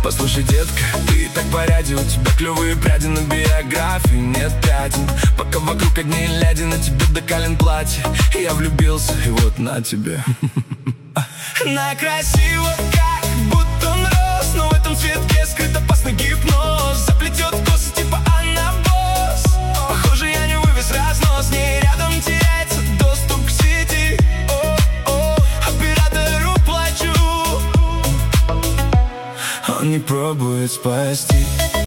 Послушай, детка, ты так по ряде, у тебя клевые пряди на биографии, нет пятен. Пока вокруг одни ляди, на тебе до колен платье. И я влюбился, и вот на тебе. На красиво, как будто он рос, но в этом цветке скрыт опасный гипноз. Заплетет косы типа анабос. Похоже, я не вывез разнос, с ней рядом теряется доступ к сети. Оператору плачу, он не пробует спасти.